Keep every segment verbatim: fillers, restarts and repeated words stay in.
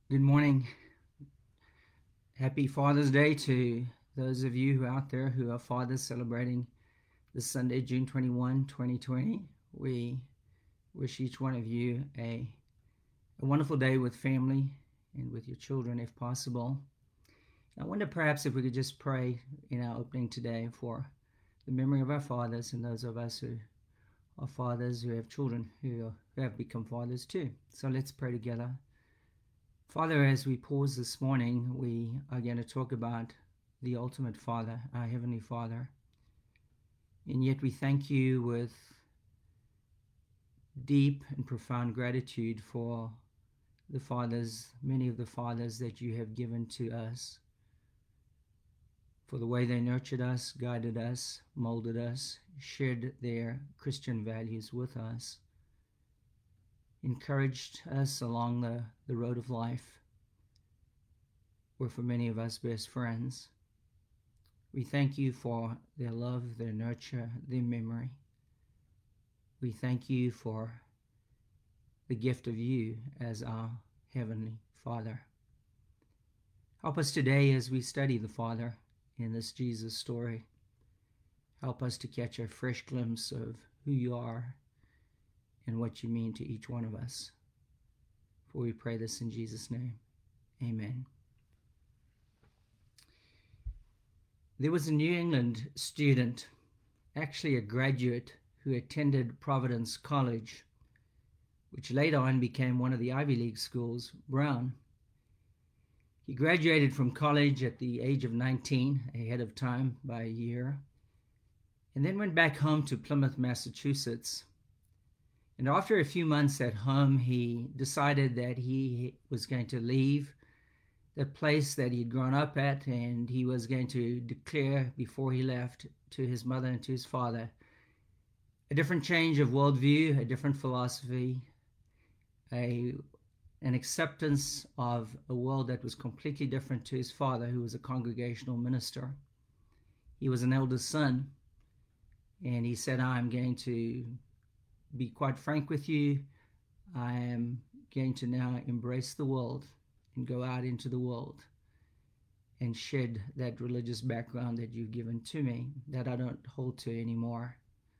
Good morning. Happy Father's Day to those of you who are out there who are fathers celebrating this Sunday, June twenty-first, twenty twenty. We wish each one of you a, a wonderful day with family and with your children if possible. I wonder perhaps if we could just pray in our opening today for the memory of our fathers and those of us who are fathers who have children who, who have become fathers too. So let's pray together. Father, as we pause this morning, we are going to talk about the ultimate Father, our Heavenly Father. And yet we thank you with deep and profound gratitude for the fathers, many of the fathers that you have given to us, for the way they nurtured us, guided us, molded us, shared their Christian values with us, encouraged us along the, the road of life, were for many of us best friends. We thank you for their love, their nurture, their memory. We thank you for the gift of you as our Heavenly Father. Help us today as we study the Father in this Jesus story. Help us to catch a fresh glimpse of who you are and what you mean to each one of us. For we pray this in Jesus' name. Amen. There was a New England student, actually a graduate, who attended Providence College, which later on became one of the Ivy League schools, Brown. He graduated from college at the age of nineteen, ahead of time by a year, and then went back home to Plymouth, Massachusetts. And after a few months at home, he decided that he was going to leave the place that he'd grown up at, and he was going to declare before he left to his mother and to his father a different change of worldview, a different philosophy, a an acceptance of a world that was completely different to his father, who was a congregational minister. He was an eldest son, and he said, I'm going to be quite frank with you. I am going to now embrace the world and go out into the world and shed that religious background that you've given to me, that I don't hold to anymore.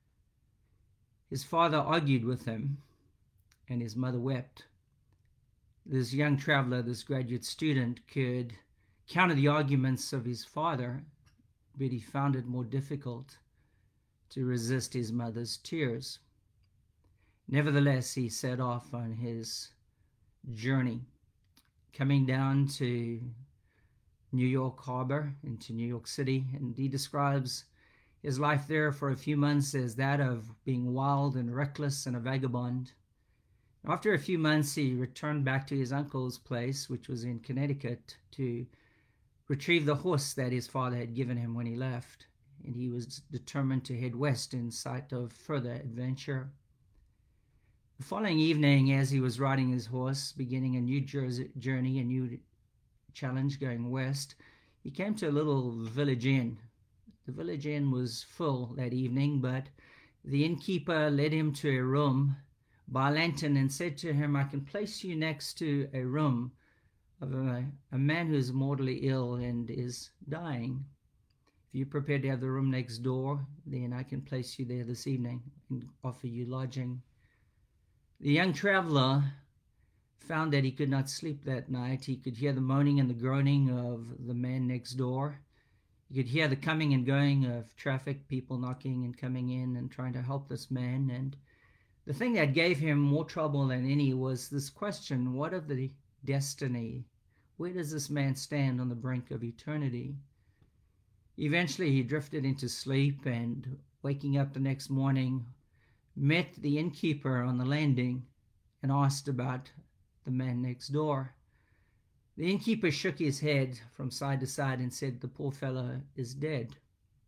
His father argued with him, and his mother wept. This young traveler, this graduate student, could counter the arguments of his father, but he found it more difficult to resist his mother's tears. Nevertheless, he set off on his journey, coming down to New York Harbor, into New York City, and he describes his life there for a few months as that of being wild and reckless and a vagabond. After a few months, he returned back to his uncle's place, which was in Connecticut, to retrieve the horse that his father had given him when he left, and he was determined to head west in sight of further adventure. The following evening, as he was riding his horse, beginning a new journey, a new challenge going west, he came to a little village inn. The village inn was full that evening, but the innkeeper led him to a room by a lantern and said to him, I can place you next to a room of a, a man who is mortally ill and is dying. If you're prepared to have the room next door, then I can place you there this evening and offer you lodging. The young traveler found that he could not sleep that night. He could hear the moaning and the groaning of the man next door. He could hear the coming and going of traffic, people knocking and coming in and trying to help this man. And the thing that gave him more trouble than any was this question, what of the destiny? Where does this man stand on the brink of eternity? Eventually he drifted into sleep, and waking up the next morning, met the innkeeper on the landing and asked about the man next door. The innkeeper shook his head from side to side and said, the poor fellow is dead.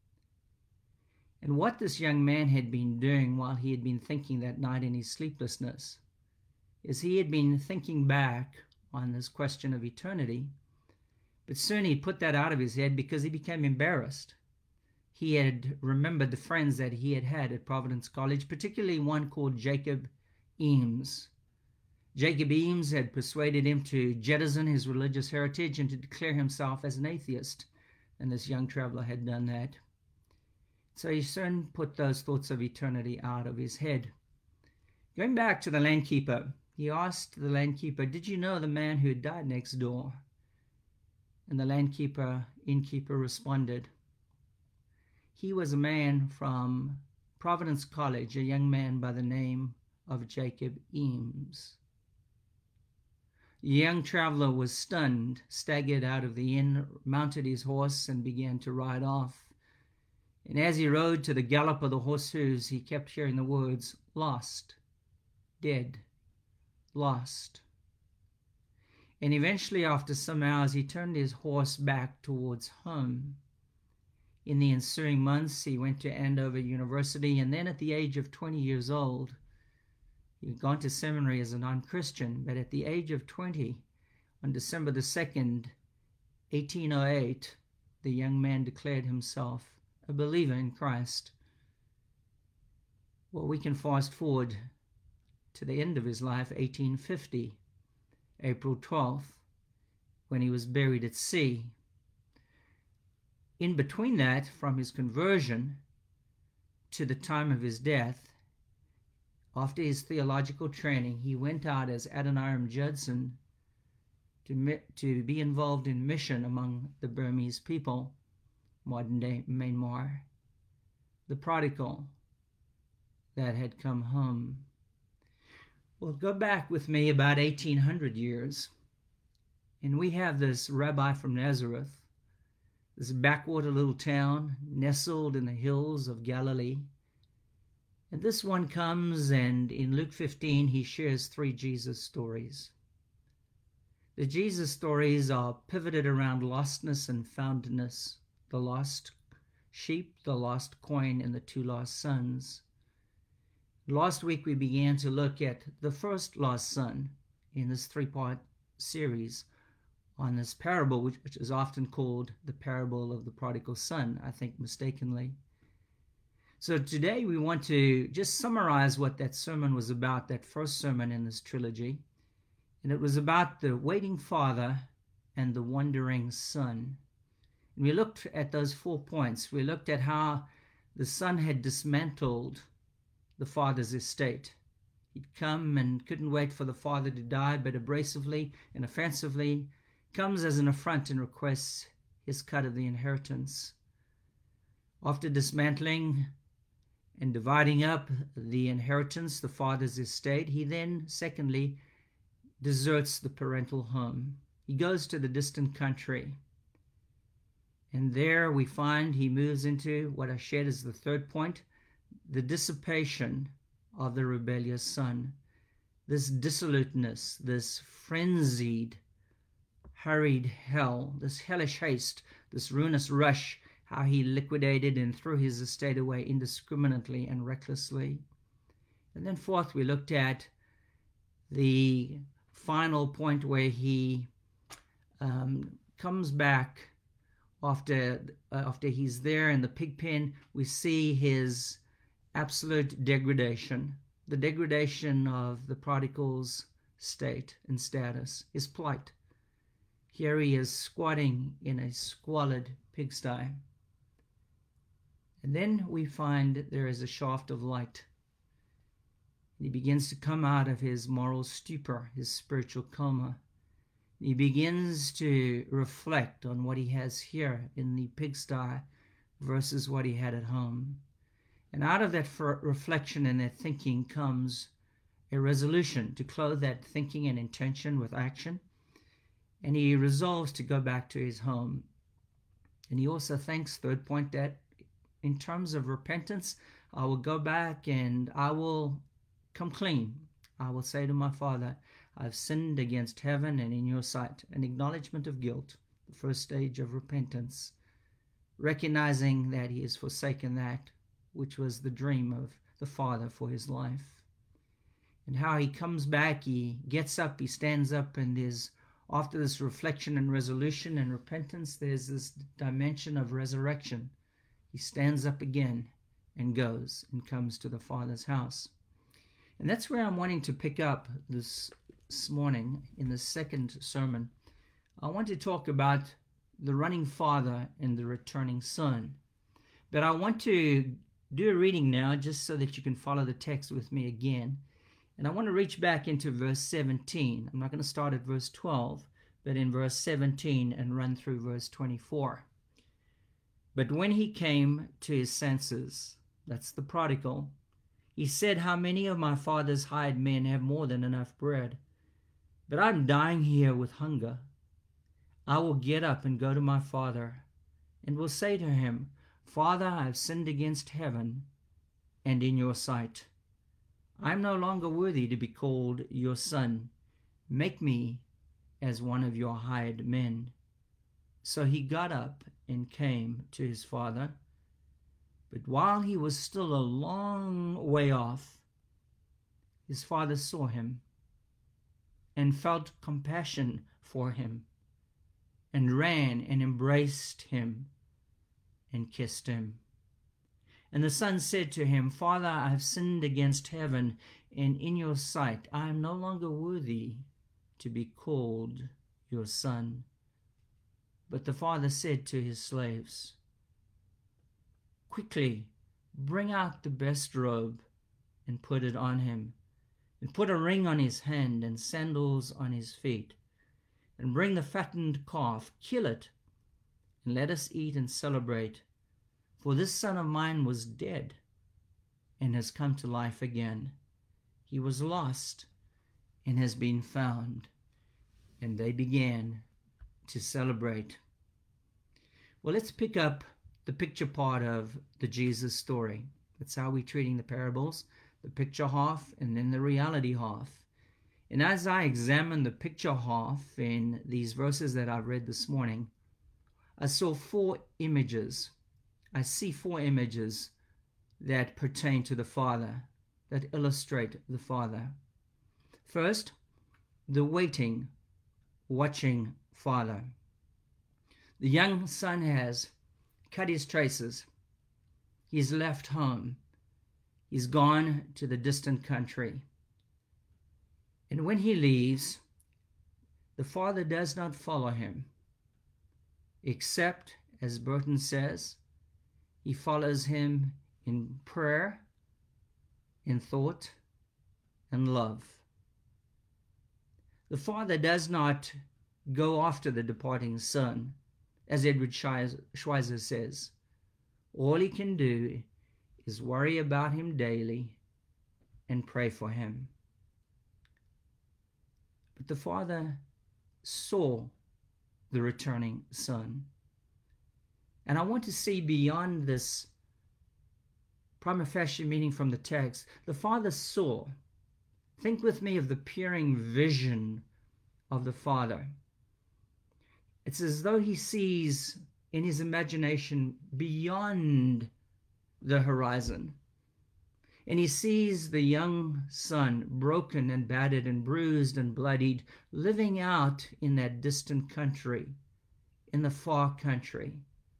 And what this young man had been doing while he had been thinking that night in his sleeplessness is he had been thinking back on this question of eternity, but soon he put that out of his head because he became embarrassed. He had remembered the friends that he had had at Providence College, particularly one called Jacob Eames. Jacob Eames had persuaded him to jettison his religious heritage and to declare himself as an atheist, and this young traveler had done that. So he soon put those thoughts of eternity out of his head. Going back to the landkeeper, he asked the landkeeper, "Did you know the man who died next door?" And the landkeeper, innkeeper responded, "He was a man from Providence College, a young man by the name of Jacob Eames." The young traveler was stunned, staggered out of the inn, mounted his horse, and began to ride off. And as he rode to the gallop of the horse hoofs, he kept hearing the words, "Lost, dead, lost." And eventually, after some hours, he turned his horse back towards home. In the ensuing months, he went to Andover University, and then at the age of twenty years old, he had gone to seminary as a non-Christian, but at the age of twenty, on December the second, eighteen oh eight, the young man declared himself a believer in Christ. Well, we can fast forward to the end of his life, eighteen fifty, April twelfth, when he was buried at sea. In between that, from his conversion to the time of his death, after his theological training, he went out as Adoniram Judson to, to be involved in mission among the Burmese people, modern-day Myanmar, the prodigal that had come home. Well, go back with me about eighteen hundred years, and we have this rabbi from Nazareth, this backwater little town nestled in the hills of Galilee. And this one comes, and in Luke fifteen, he shares three Jesus stories. The Jesus stories are pivoted around lostness and foundness, the lost sheep, the lost coin, and the two lost sons. Last week, we began to look at the first lost son in this three-part series on this parable, which, which is often called the parable of the prodigal son, I think mistakenly. So today we want to just summarize what that sermon was about, that first sermon in this trilogy. And it was about the waiting father and the wandering son. And we looked at those four points. We looked at how the son had dismantled the father's estate. He'd come and couldn't wait for the father to die, but abrasively and offensively comes as an affront and requests his cut of the inheritance. After dismantling and dividing up the inheritance, the father's estate, he then, secondly, deserts the parental home. He goes to the distant country. And there we find he moves into what I shared as the third point, the dissipation of the rebellious son. This dissoluteness, this frenzied, hurried hell, this hellish haste, this ruinous rush, how he liquidated and threw his estate away indiscriminately and recklessly. And then fourth, we looked at the final point where he um, comes back after, uh, after he's there in the pig pen. We see his absolute degradation, the degradation of the prodigal's state and status, his plight. Here he is squatting in a squalid pigsty. And then we find there is a shaft of light. He begins to come out of his moral stupor, his spiritual coma. He begins to reflect on what he has here in the pigsty versus what he had at home. And out of that reflection and that thinking comes a resolution to clothe that thinking and intention with action. And he resolves to go back to his home. And he also thinks, third point, that in terms of repentance, I will go back and I will come clean. I will say to my father, I've sinned against heaven and in your sight. An acknowledgement of guilt, the first stage of repentance. Recognizing that he has forsaken that which was the dream of the father for his life. And how he comes back, he gets up, he stands up, and there's, after this reflection and resolution and repentance, there's this dimension of resurrection. He stands up again and goes and comes to the Father's house. And that's where I'm wanting to pick up this this morning in the second sermon, I want to talk about the running father and the returning son. But I want to do a reading now just so that you can follow the text with me again. And I want to reach back into verse seventeen. I'm not going to start at verse twelve, but in verse seventeen and run through verse twenty-four. But when he came to his senses, that's the prodigal, he said, "How many of my father's hired men have more than enough bread? But I'm dying here with hunger. I will get up and go to my father, and will say to him, Father, I have sinned against heaven and in your sight. I am no longer worthy to be called your son. Make me as one of your hired men." So he got up and came to his father. But while he was still a long way off, his father saw him and felt compassion for him, and ran and embraced him and kissed him. And the son said to him, "Father, I have sinned against heaven and in your sight. I am no longer worthy to be called your son." But the father said to his slaves, "Quickly, bring out the best robe and put it on him, and put a ring on his hand and sandals on his feet. And bring the fattened calf, kill it, and let us eat and celebrate. For this son of mine was dead and has come to life again. He was lost and has been found." And they began to celebrate. Well, let's pick up the picture part of the Jesus story. That's how we're treating the parables, the picture half and then the reality half. And as I examine the picture half in these verses that I've read this morning, I saw four images. I see four images that pertain to the Father, that illustrate the Father. First, the waiting, watching Father. The young son has cut his traces. He's left home. He's gone to the distant country. And when he leaves, the father does not follow him, except, as Burton says, he follows him in prayer, in thought, and love. The father does not go after the departing son, as Edward Schweizer says. All he can do is worry about him daily and pray for him. But the father saw the returning son. And I want to see beyond this prima facie meaning from the text. The father saw. Think with me of the peering vision of the father. It's as though he sees in his imagination beyond the horizon. And he sees the young son, broken and battered and bruised and bloodied, living out in that distant country, in the far country.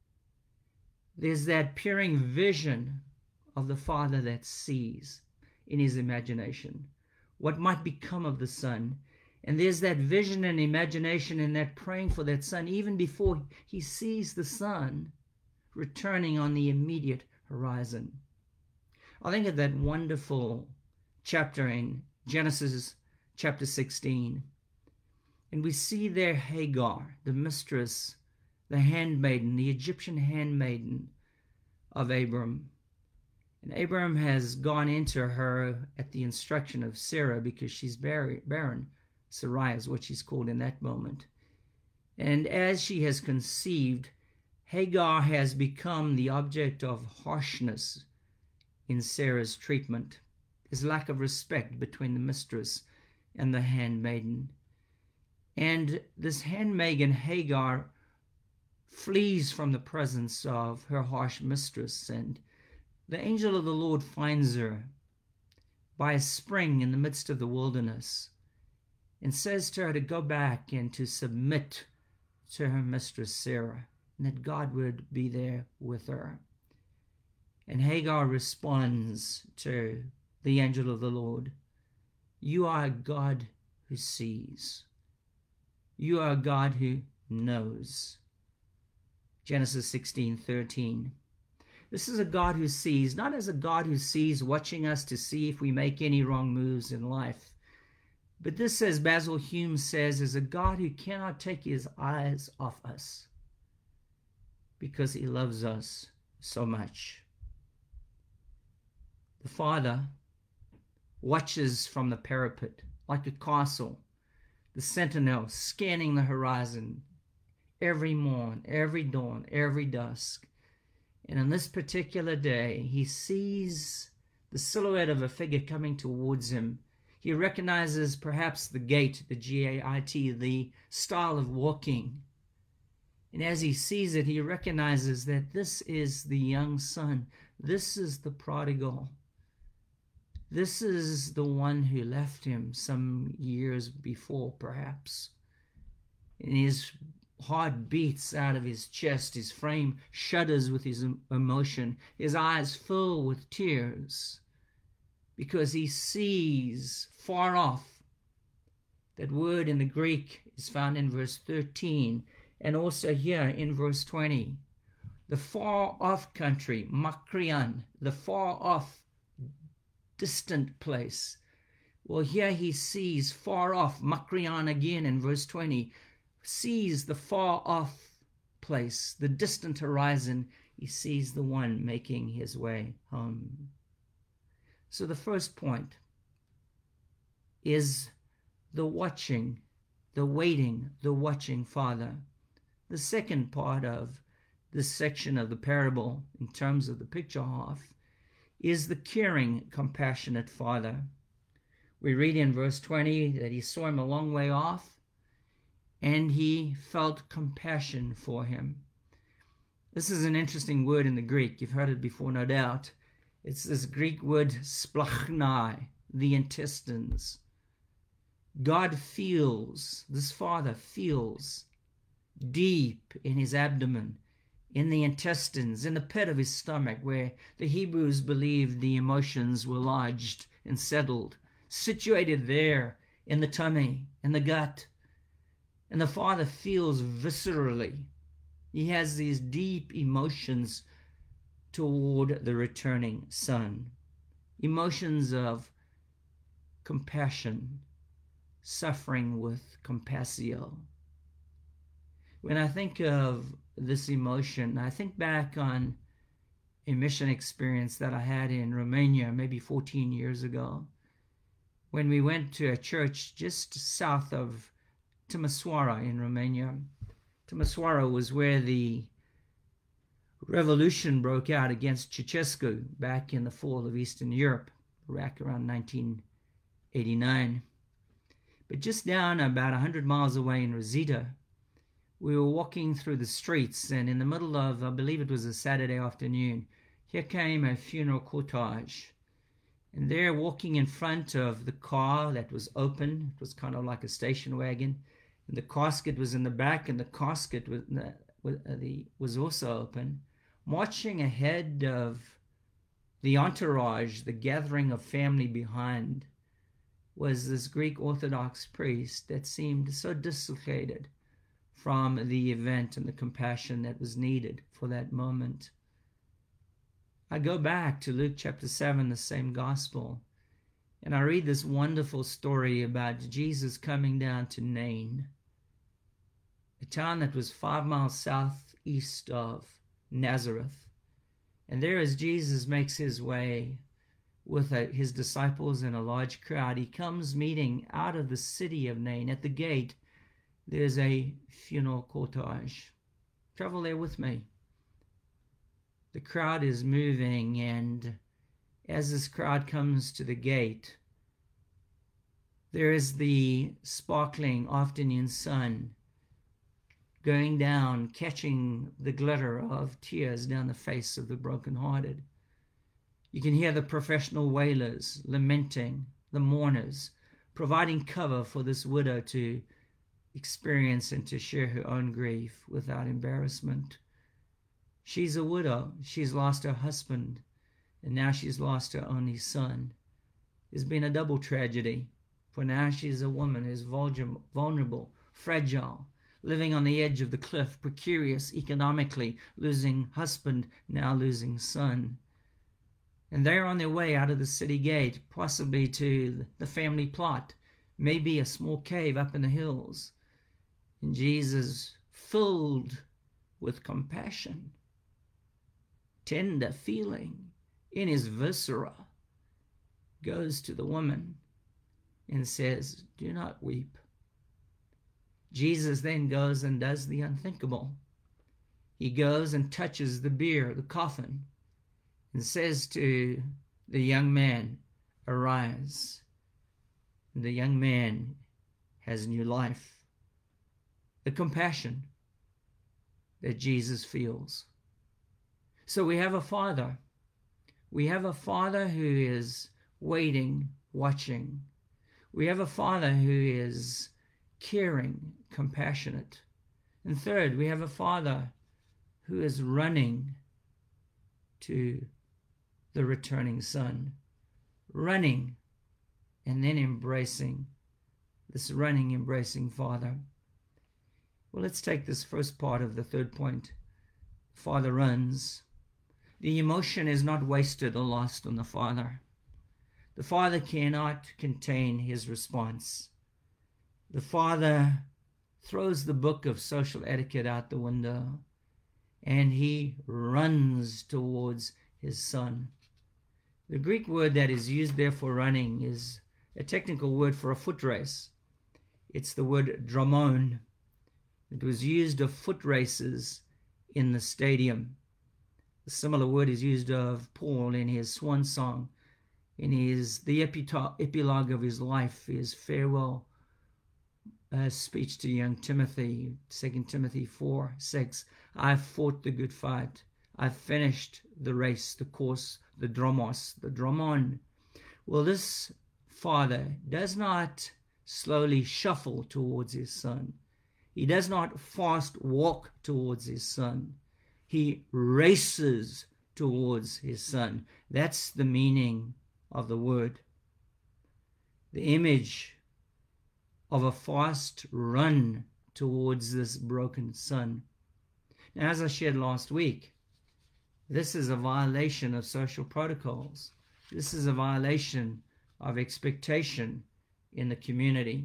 There's that peering vision of the father that sees in his imagination what might become of the son. And there's that vision and imagination and that praying for that son even before he sees the son returning on the immediate horizon. I think of that wonderful chapter in Genesis chapter sixteen. And we see there Hagar, the mistress, the handmaiden, the Egyptian handmaiden of Abram. And Abram has gone into her at the instruction of Sarah because she's barren. Sarai is what she's called in that moment. And as she has conceived, Hagar has become the object of harshness in Sarah's treatment. There's lack of respect between the mistress and the handmaiden. And this handmaiden, Hagar, flees from the presence of her harsh mistress, and the angel of the Lord finds her by a spring in the midst of the wilderness and says to her to go back and to submit to her mistress Sarah, and that God would be there with her. And Hagar responds to the angel of the Lord, "You are a God who sees. You are a God who knows. Genesis sixteen thirteen. This is a God who sees, not as a God who sees, watching us to see if we make any wrong moves in life. But this, as Basil Hume says, is a God who cannot take his eyes off us because he loves us so much. The Father watches from the parapet like a castle, the sentinel scanning the horizon every morn, every dawn, every dusk. And on this particular day, he sees the silhouette of a figure coming towards him. He recognizes perhaps the gait, the G A I T, the style of walking. And as he sees it, he recognizes that this is the young son. This is the prodigal. This is the one who left him some years before, perhaps. And his heart beats out of his chest. His frame shudders with his emotion. His eyes fill with tears because he sees far off. That word in the Greek is found in verse thirteen and also here in verse twenty. The far off country, Makrian, the far off distant place. Well, here he sees far off, Makrian again in verse twenty, sees the far off place, the distant horizon. He sees the one making his way home. So the first point is the watching, the waiting, the watching Father. The second part of this section of the parable, in terms of the picture half, is the caring, compassionate Father. We read in verse twenty that he saw him a long way off and he felt compassion for him. This is an interesting word in the Greek. You've heard it before, no doubt. It's this Greek word splachnai, the intestines. God feels, this Father feels deep in his abdomen, in the intestines, in the pit of his stomach, where the Hebrews believed the emotions were lodged and settled, situated there in the tummy, in the gut. And the Father feels viscerally. He has these deep emotions toward the returning Son. Emotions of compassion, suffering with compassio. When I think of this emotion, I think back on a mission experience that I had in Romania maybe fourteen years ago, when we went to a church just south of Timisoara in Romania. Timisoara was where the revolution broke out against Ceausescu back in the fall of Eastern Europe, back around nineteen eighty-nine. But just down about one hundred miles away in Rosita, we were walking through the streets, and in the middle of, I believe it was a Saturday afternoon, here came a funeral cortege. And there, walking in front of the car that was open, it was kind of like a station wagon, and the casket was in the back, and the casket was, was also open, marching ahead of the entourage, the gathering of family behind, was this Greek Orthodox priest that seemed so dislocated from the event and the compassion that was needed for that moment. I go back to Luke chapter seven, the same gospel, and I read this wonderful story about Jesus coming down to Nain, a town that was five miles southeast of Nazareth. And there, as Jesus makes his way with his disciples and a large crowd, he comes meeting out of the city of Nain. At the gate, there's a funeral cortege. Travel there with me. The crowd is moving, and as this crowd comes to the gate, there is the sparkling afternoon sun going down, catching the glitter of tears down the face of the brokenhearted. You can hear the professional wailers lamenting, the mourners, providing cover for this widow to experience and to share her own grief without embarrassment. She's a widow. She's lost her husband, and now she's lost her only son. There's been a double tragedy For now she's a woman who's vulnerable, fragile, living on the edge of the cliff, precarious economically, losing husband, now losing son. And they're on their way out of the city gate, possibly to the family plot, maybe a small cave up in the hills. And Jesus, filled with compassion, tender feeling in his viscera, goes to the woman and says, "Do not weep." Jesus then goes and does the unthinkable. He goes and touches the bier, the coffin, and says to the young man, "Arise." And the young man has new life. The compassion that Jesus feels. So we have a father. We have a father who is waiting, watching. We have a father who is caring, compassionate. And third, we have a father who is running to the returning son, running and then embracing this running, embracing father. Well, let's take this first part of the third point. Father runs. The emotion is not wasted or lost on the father. The father cannot contain his response. The father throws the book of social etiquette out the window and he runs towards his son. The Greek word that is used there for running is a technical word for a foot race. It's the word dramon. It was used of foot races in the stadium. A similar word is used of Paul in his swan song, in his the epilogue of his life, his farewell uh, speech to young Timothy, Second Timothy four six. I've fought the good fight. I've finished the race, the course, the dromos, the dramon. Well, this father does not slowly shuffle towards his son. He does not fast walk towards his son. He races towards his son. That's the meaning of the word. The image of a fast run towards this broken son. Now, as I shared last week, this is a violation of social protocols. This is a violation of expectation in the community.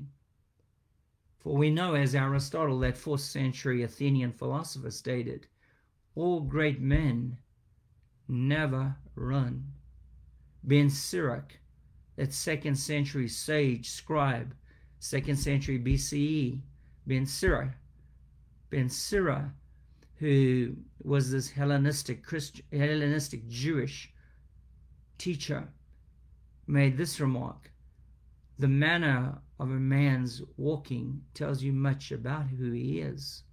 For we know, as Aristotle, that fourth century Athenian philosopher, stated, all great men never run. Ben Sirach, that second century sage, scribe, second century B C E, Ben Sirach, Ben Sirach, who was this Hellenistic Christian, Hellenistic Jewish teacher, made this remark: the manner of a man's walking tells you much about who he is.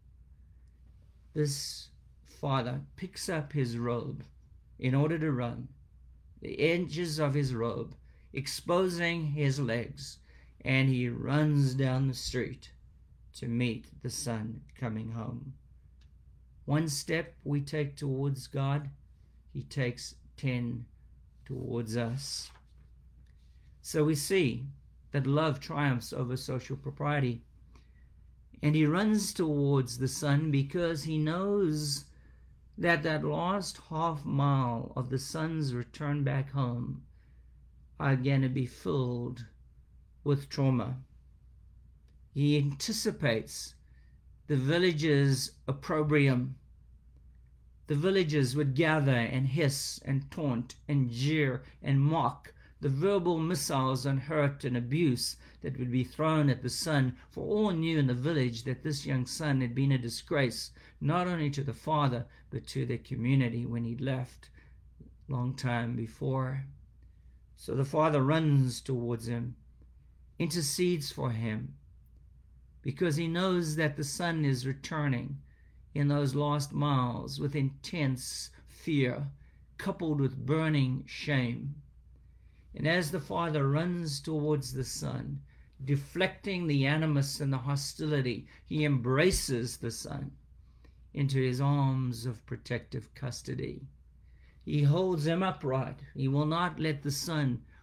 This father picks up his robe in order to run, the edges of his robe exposing his legs, and he runs down the street to meet the son coming home. One step we take towards God, he takes ten towards us. So we see that love triumphs over social propriety. And he runs towards the son because he knows that that last half mile of the son's return back home are going to be filled with trauma. He anticipates the villagers' opprobrium. The villagers would gather and hiss and taunt and jeer and mock, the verbal missiles and hurt and abuse that would be thrown at the son, for all knew in the village that this young son had been a disgrace, not only to the father, but to the community when he'd left long time before. So the father runs towards him, intercedes for him, because he knows that the son is returning in those last miles with intense fear, coupled with burning shame. And as the father runs towards the son, deflecting the animus and the hostility, he embraces the son into his arms of protective custody. He holds him upright. He will not let the son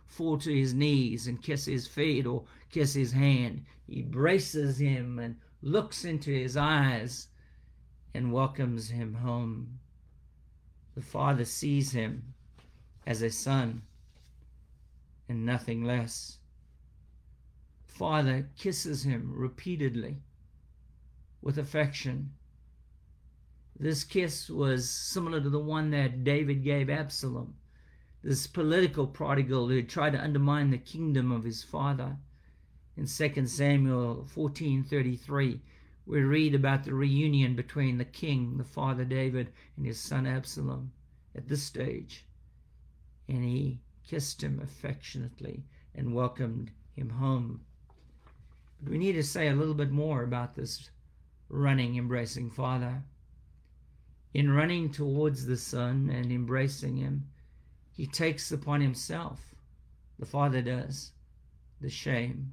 fall to his knees and kiss his feet or kiss his hand. He embraces him and looks into his eyes and welcomes him home. The father sees him as a son and nothing less. The father kisses him repeatedly with affection. This kiss was similar to the one that David gave Absalom, this political prodigal who tried to undermine the kingdom of his father. In Second Samuel fourteen thirty-three, we read about the reunion between the king, the father David, and his son Absalom at this stage. And he kissed him affectionately and welcomed him home. But we need to say a little bit more about this running, embracing father. In running towards the son and embracing him, he takes upon himself, the father does, the shame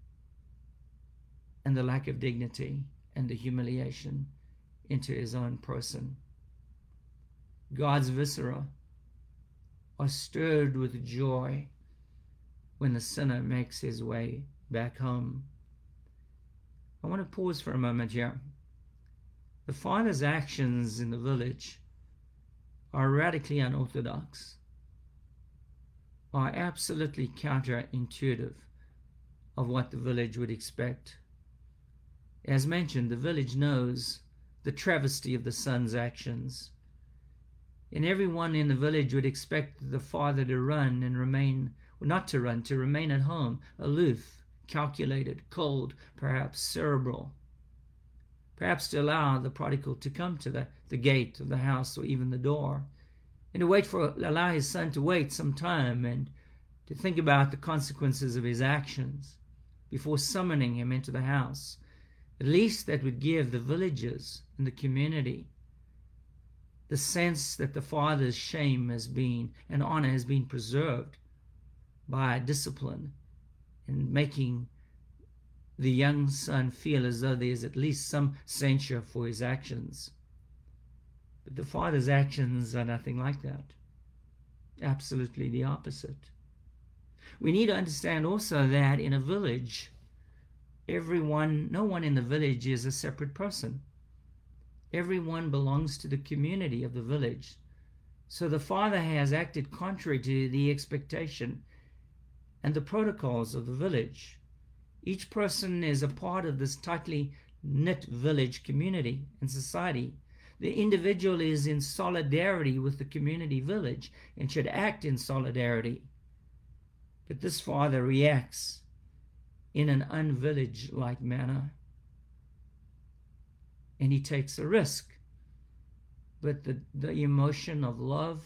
and the lack of dignity and the humiliation into his own person. God's viscera are stirred with joy when the sinner makes his way back home. I want to pause for a moment here. The father's actions in the village are radically unorthodox, are absolutely counterintuitive of what the village would expect. As mentioned, the village knows the travesty of the son's actions, and everyone in the village would expect the father to run and remain, or not to run, to remain at home, aloof, calculated, cold, perhaps cerebral, perhaps to allow the prodigal to come to the, the gate of the house or even the door, and to wait for, allow his son to wait some time and to think about the consequences of his actions before summoning him into the house. At least that would give the villagers and the community the sense that the father's shame has been and honor has been preserved by discipline and making the young son feel as though there is at least some censure for his actions. But the father's actions are nothing like that. Absolutely the opposite. We need to understand also that in a village, everyone, no one in the village is a separate person. Everyone belongs to the community of the village. So the father has acted contrary to the expectation and the protocols of the village. Each person is a part of this tightly knit village community and society. The individual is in solidarity with the community village and should act in solidarity. But this father reacts in an unvillage-like manner. And he takes a risk. But the, the emotion of love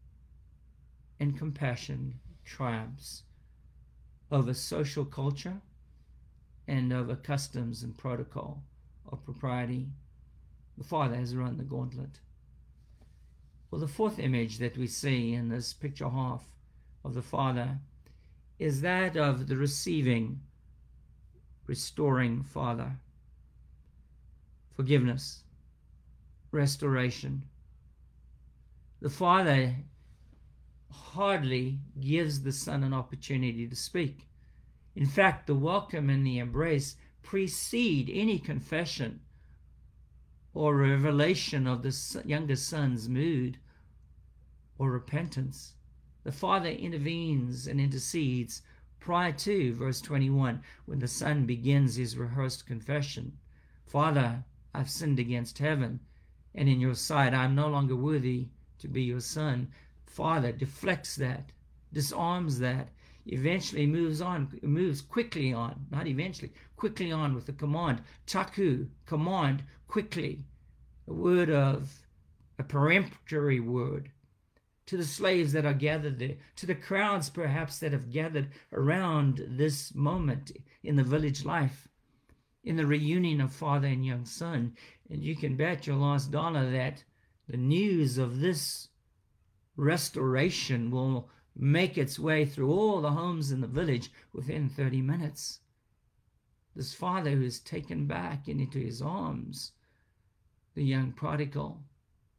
and compassion triumphs over social culture and over customs and protocol of propriety. The father has run the gauntlet. Well, the fourth image that we see in this picture half of the father is that of the receiving, restoring father. Forgiveness, restoration. The father hardly gives the son an opportunity to speak. In fact, the welcome and the embrace precede any confession or revelation of the younger son's mood or repentance. The father intervenes and intercedes prior to verse twenty-one, when the son begins his rehearsed confession. Father, I've sinned against heaven, and in your sight I am no longer worthy to be your son. Father deflects that, disarms that, eventually moves on, moves quickly on, not eventually, quickly on with the command, taku, command, quickly, a word of, a peremptory word, to the slaves that are gathered there, to the crowds perhaps that have gathered around this moment in the village life, in the reunion of father and young son. And you can bet your last dollar that the news of this restoration will make its way through all the homes in the village within thirty minutes. This father who is taken back and into his arms, the young prodigal,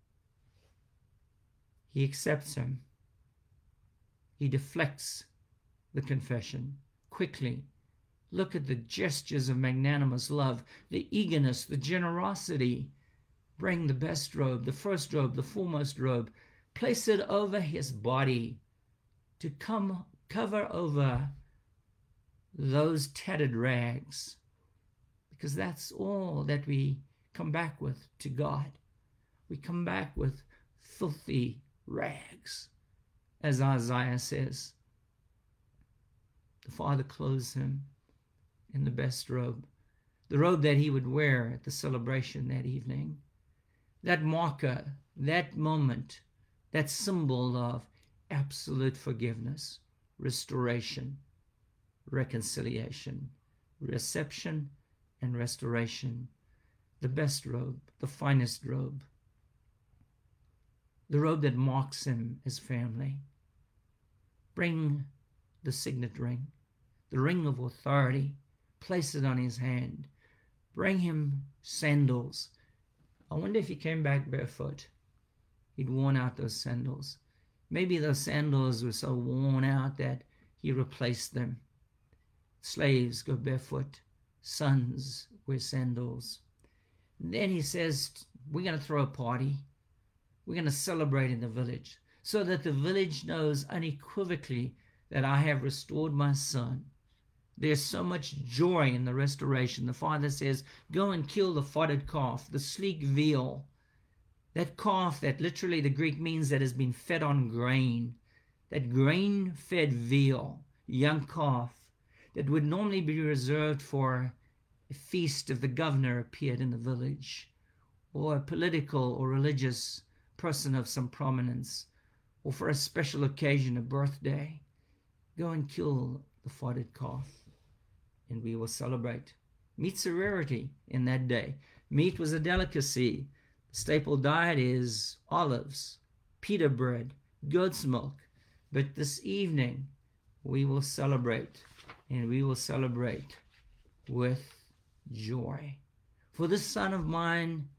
he accepts him. He deflects the confession quickly. Look at the gestures of magnanimous love, the eagerness, the generosity. Bring the best robe, the first robe, the foremost robe. Place it over his body to come cover over those tattered rags, because that's all that we come back with to God. We come back with filthy rags, as Isaiah says. The Father clothes him in the best robe, the robe that he would wear at the celebration that evening. That marker, that moment, that symbol of absolute forgiveness, restoration, reconciliation, reception, and restoration. The best robe, the finest robe, the robe that marks him as family. Bring the signet ring, the ring of authority, place it on his hand. Bring him sandals. I wonder if he came back barefoot. He'd worn out those sandals. Maybe those sandals were so worn out that he replaced them. Slaves go barefoot. Sons wear sandals. And then he says, we're going to throw a party. We're going to celebrate in the village so that the village knows unequivocally that I have restored my son. There's so much joy in the restoration. The Father says, go and kill the fatted calf, the sleek veal. That calf that literally the Greek means that has been fed on grain. That grain-fed veal, young calf, that would normally be reserved for a feast if the governor appeared in the village, or a political or religious person of some prominence, or for a special occasion, a birthday. Go and kill the fatted calf, and we will celebrate. Meat's a rarity in that day. Meat was a delicacy. The staple diet is olives, pita bread, goat's milk. But this evening, we will celebrate, and we will celebrate with joy. For this son of mine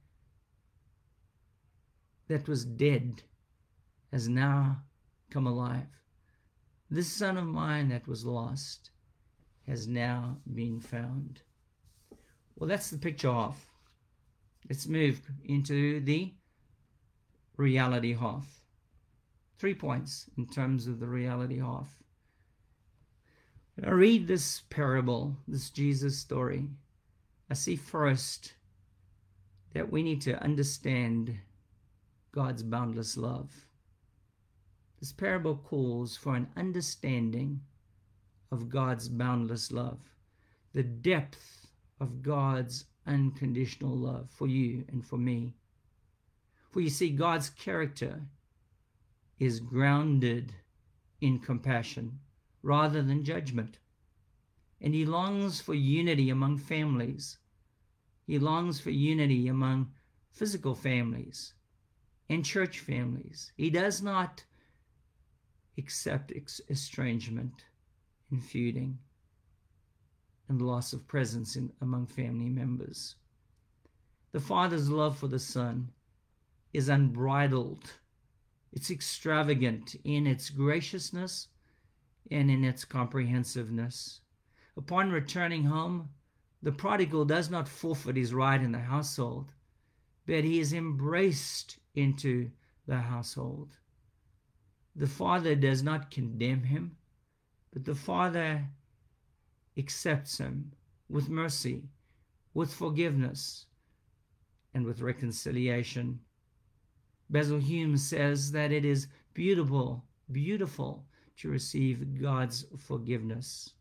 that was dead has now come alive. This son of mine that was lost has now been found. Well, that's the picture half. Let's move into the reality half. Three points in terms of the reality half. When I read this parable, this Jesus story, I see first that we need to understand God's boundless love. This parable calls for an understanding of God's boundless love, the depth of God's unconditional love for you and for me. For you see, God's character is grounded in compassion rather than judgment. And he longs for unity among families. He longs for unity among physical families and church families. He does not accept estrangement and feuding and loss of presence in, among family members. The Father's love for the Son is unbridled. It's extravagant in its graciousness and in its comprehensiveness. Upon returning home, the prodigal does not forfeit his right in the household, but he is embraced into the household. The Father does not condemn him, but the Father accepts him with mercy, with forgiveness, and with reconciliation. Basil Hume says that it is beautiful, beautiful to receive God's forgiveness.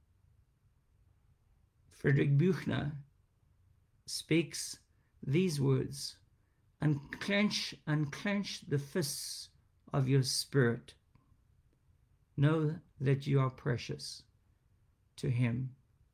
Friedrich Buechner speaks these words: unclench, unclench the fists of your spirit. Know that you are precious to him.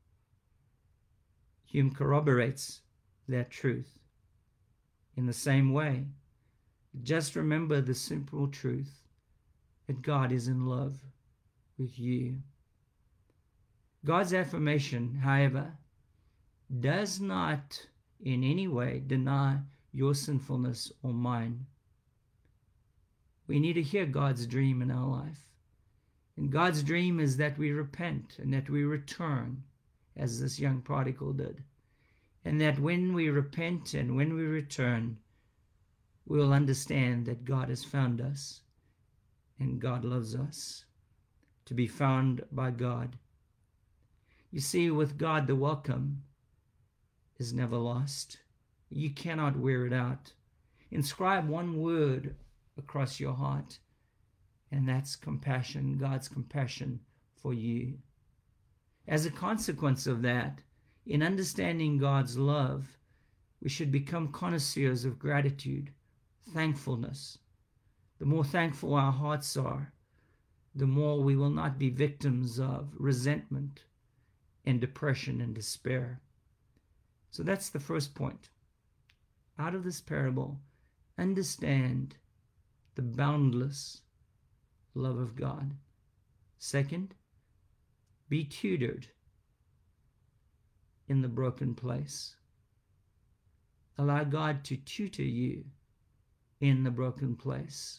Hume corroborates that truth. In the same way, just remember the simple truth that God is in love with you. God's affirmation, however, does not in any way deny your sinfulness or mine. We need to hear God's dream in our life. And God's dream is that we repent and that we return, as this young prodigal did. And that when we repent and when we return, we will understand that God has found us and God loves us, to be found by God. You see, with God, the welcome is never lost. You cannot wear it out. Inscribe one word across your heart, and that's compassion, God's compassion for you. As a consequence of that, in understanding God's love, we should become connoisseurs of gratitude, thankfulness. The more thankful our hearts are, the more we will not be victims of resentment and depression and despair. So that's the first point. Out of this parable, understand the boundless love of God. Second, be tutored in the broken place. Allow God to tutor you in the broken place.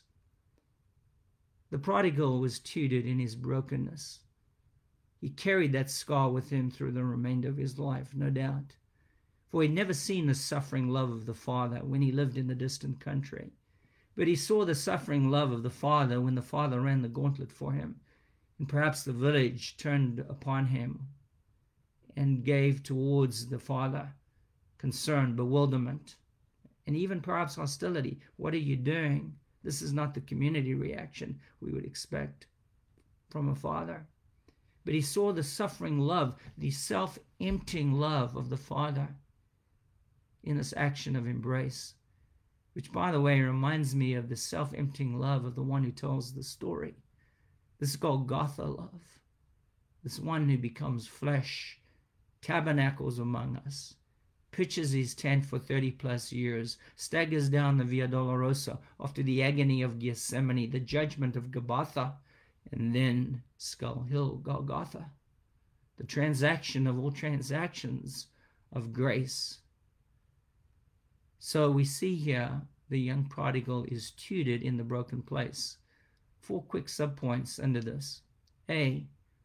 The prodigal was tutored in his brokenness. He carried that scar with him through the remainder of his life, no doubt. For he'd never seen the suffering love of the Father when he lived in the distant country. But he saw the suffering love of the Father when the Father ran the gauntlet for him. And perhaps the village turned upon him and gave towards the Father concern, bewilderment, and even perhaps hostility. What are you doing? This is not the community reaction we would expect from a father. But he saw the suffering love, the self-emptying love of the Father in this action of embrace, which, by the way, reminds me of the self-emptying love of the one who tells the story. This Golgotha love, this one who becomes flesh, tabernacles among us, pitches his tent for thirty plus years, staggers down the Via Dolorosa after the agony of Gethsemane, the judgment of Gabbatha, and then Skull Hill, Golgotha, the transaction of all transactions of grace. So we see here the young prodigal is tutored in the broken place. Four quick subpoints under this. A,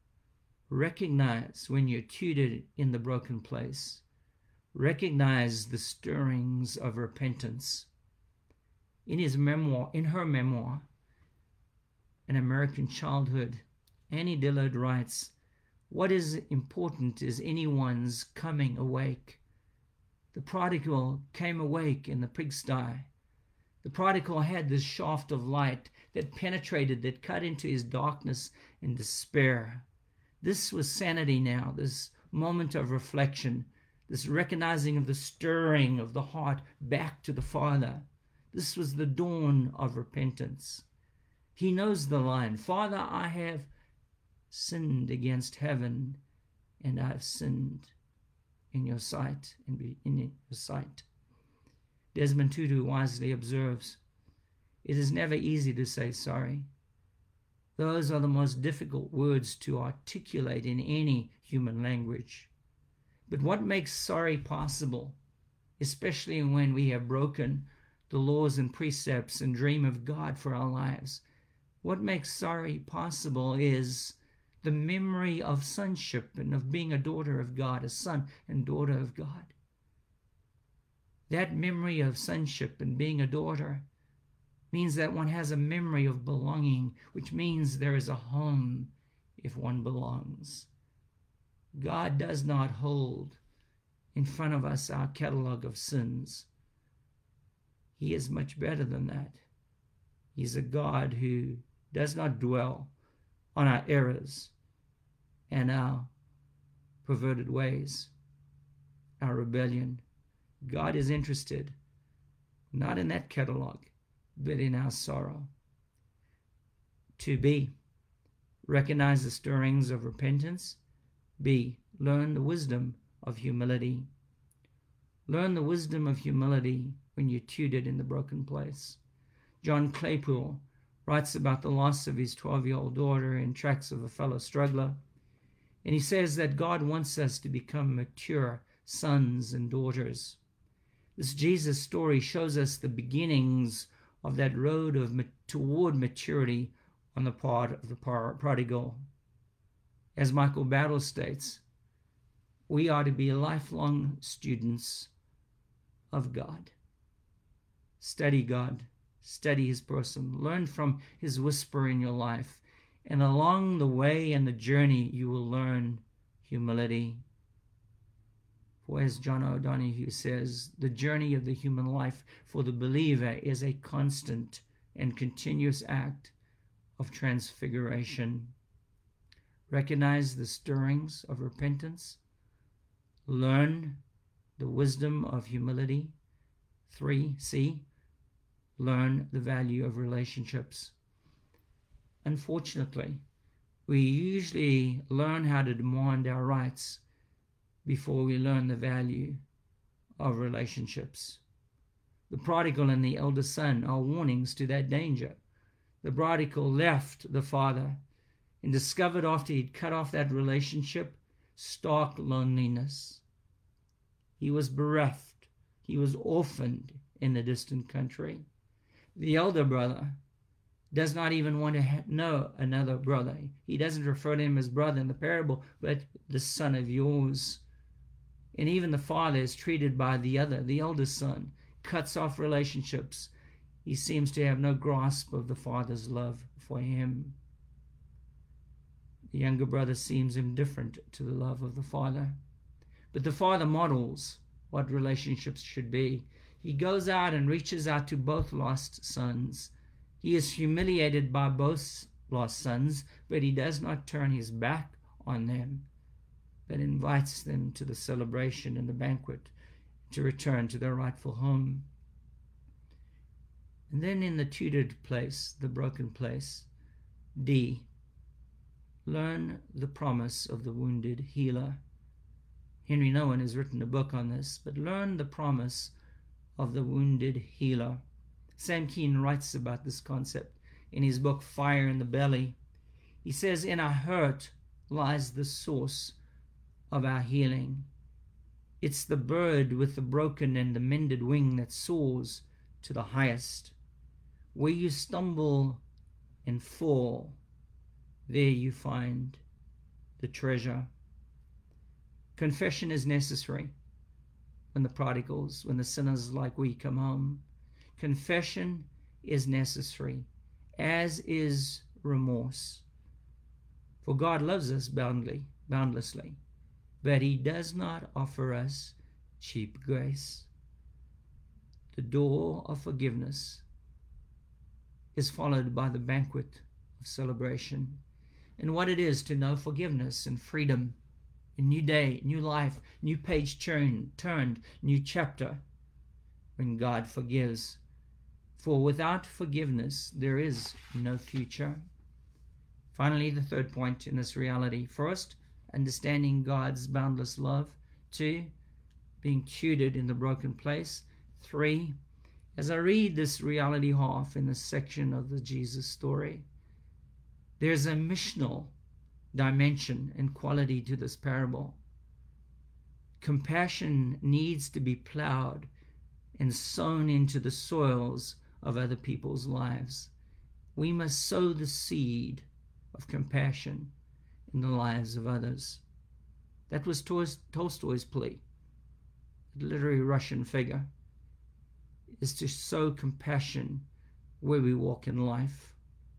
recognize when you're tutored in the broken place. Recognize the stirrings of repentance. In his memoir, in her memoir, An American Childhood, Annie Dillard writes, "What is important is anyone's coming awake. The prodigal came awake in the pigsty. The prodigal had this shaft of light that penetrated, that cut into his darkness and despair. This was sanity now, this moment of reflection, this recognizing of the stirring of the heart back to the Father. This was the dawn of repentance. He knows the line, Father, I have sinned against heaven, and I have sinned in your sight, and be in your sight." Desmond Tutu wisely observes, "It is never easy to say sorry. Those are the most difficult words to articulate in any human language. But what makes sorry possible, especially when we have broken the laws and precepts and dream of God for our lives, what makes sorry possible is the memory of sonship and of being a daughter of God, a son and daughter of God. That memory of sonship and being a daughter means that one has a memory of belonging, which means there is a home if one belongs. God does not hold in front of us our catalog of sins. He is much better than that. He's a God who does not dwell on our errors and our perverted ways, our rebellion. God is interested not in that catalog, but in our sorrow. To B, recognize the stirrings of repentance. B, learn the wisdom of humility. Learn the wisdom of humility when you're tutored in the broken place. John Claypool writes about the loss of his twelve-year-old daughter in Tracts of a Fellow Struggler. And he says that God wants us to become mature sons and daughters. This Jesus story shows us the beginnings of that road of toward maturity on the part of the prodigal. As Michael Battle states, we are to be lifelong students of God. Study God, study his person, learn from his whisper in your life, and along the way and the journey you will learn humility. For as John O'Donohue says, the journey of the human life for the believer is a constant and continuous act of transfiguration. Recognize the stirrings of repentance. Learn the wisdom of humility. Three, C, learn the value of relationships. Unfortunately, we usually learn how to demand our rights before we learn the value of relationships. The prodigal and the elder son are warnings to that danger. The prodigal left the father and discovered after he'd cut off that relationship stark loneliness. He was bereft. He was orphaned in a distant country. The elder brother does not even want to ha- know another brother. He doesn't refer to him as brother in the parable, but the son of yours. And even the father is treated by the other, the eldest son, cuts off relationships. He seems to have no grasp of the father's love for him. The younger brother seems indifferent to the love of the father. But the father models what relationships should be. He goes out and reaches out to both lost sons. He is humiliated by both lost sons, but he does not turn his back on them, but invites them to the celebration and the banquet to return to their rightful home. And then in the tutored place, the broken place, D, learn the promise of the wounded healer. Henry Nouwen has written a book on this, but learn the promise of the wounded healer. Sam Keen writes about this concept in his book, Fire in the Belly. He says, in our hurt lies the source of our healing. It's the bird with the broken and the mended wing that soars to the highest. Where you stumble and fall, there you find the treasure. Confession is necessary when the prodigals, when the sinners like we come home. Confession is necessary, as is remorse. For God loves us boundly, boundlessly, but he does not offer us cheap grace. The door of forgiveness is followed by the banquet of celebration, and what it is to know forgiveness and freedom, a new day, new life, new page turn, turned, new chapter, when God forgives. For without forgiveness, there is no future. Finally, the third point in this reality. First, understanding God's boundless love. Two, being tutored in the broken place. Three, as I read this reality half in this section of the Jesus story, there's a missional dimension and quality to this parable. Compassion needs to be plowed and sown into the soils of other people's lives. We must sow the seed of compassion in the lives of others. That was Tolstoy's plea. The literary Russian figure is to sow compassion where we walk in life.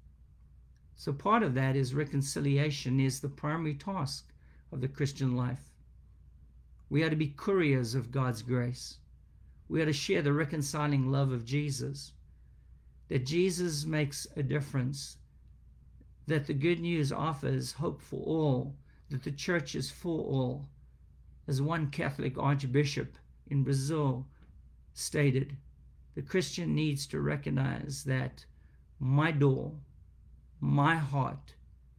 So part of that is reconciliation is the primary task of the Christian life. We are to be couriers of God's grace. We are to share the reconciling love of Jesus, that Jesus makes a difference, that the good news offers hope for all, that the church is for all. As one Catholic archbishop in Brazil stated, the Christian needs to recognize that my door, my heart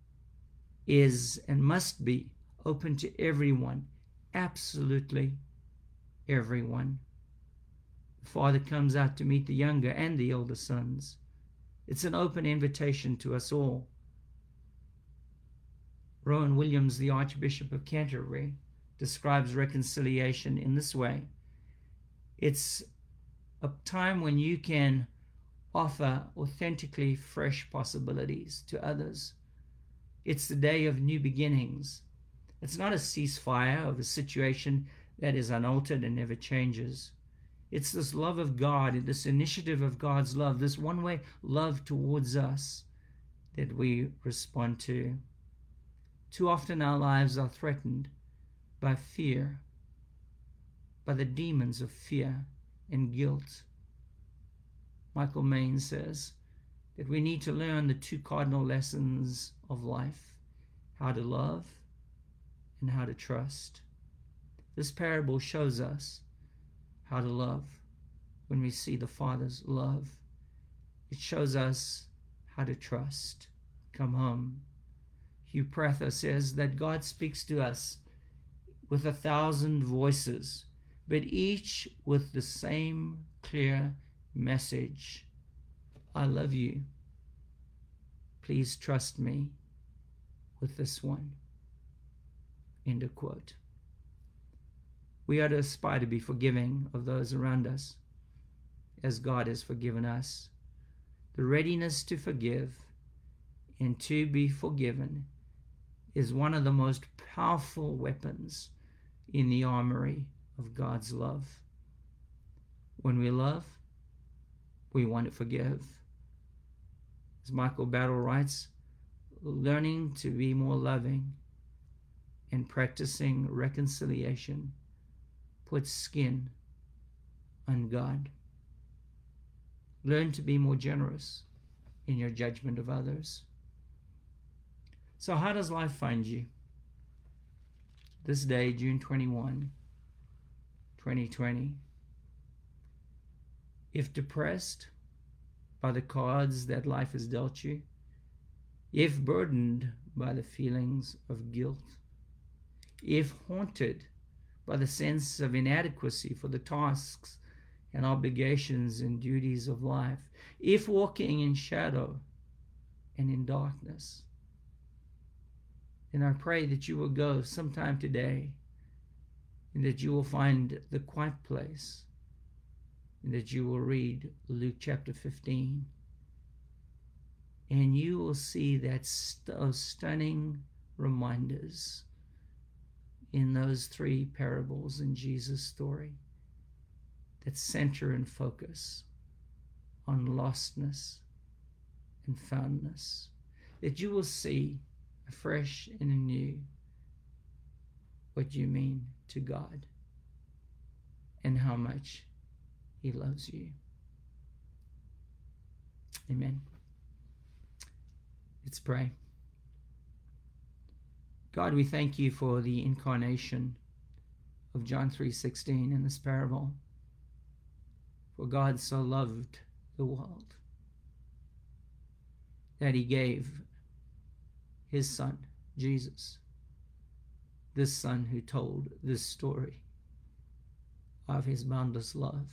is and must be open to everyone, absolutely everyone. The Father comes out to meet the younger and the older sons. It's an open invitation to us all. Rowan Williams, the Archbishop of Canterbury, describes reconciliation in this way. It's a time when you can offer authentically fresh possibilities to others. It's the day of new beginnings. It's not a ceasefire of a situation that is unaltered and never changes. It's this love of God and this initiative of God's love, this one-way love towards us that we respond to. Too often our lives are threatened by fear, by the demons of fear and guilt. Michael Main says that we need to learn the two cardinal lessons of life: how to love and how to trust. This parable shows us how to love when we see the Father's love. It shows us how to trust. Come home. Hugh Prather says that God speaks to us with a thousand voices, but each with the same clear message: I love you. Please trust me with this one. End of quote. We are to aspire to be forgiving of those around us as God has forgiven us. The readiness to forgive and to be forgiven is one of the most powerful weapons in the armory of God's love. When we love, we want to forgive. As Michael Battle writes, learning to be more loving and practicing reconciliation puts skin on God. Learn to be more generous in your judgment of others. So how does life find you? This day, June twenty-first, twenty twenty. If depressed by the cards that life has dealt you, if burdened by the feelings of guilt, if haunted by the sense of inadequacy for the tasks and obligations and duties of life, if walking in shadow and in darkness, then I pray that you will go sometime today and that you will find the quiet place and that you will read Luke chapter fifteen, and you will see that st- those stunning reminders in those three parables in Jesus' story that center and focus on lostness and foundness, that you will see afresh and anew what you mean to God and how much He loves you. Amen. Let's pray. God, we thank you for the incarnation of John three sixteen in this parable. For God so loved the world that He gave His Son, Jesus, this Son who told this story of His boundless love,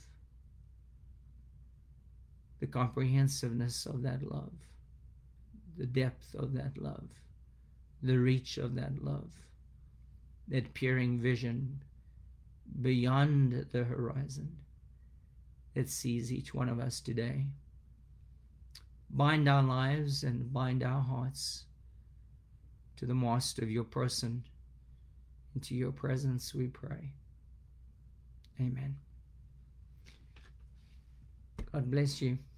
the comprehensiveness of that love, the depth of that love, the reach of that love, that peering vision beyond the horizon that sees each one of us today. Bind our lives and bind our hearts to the mast of your person, into your presence we pray. Amen. God bless you.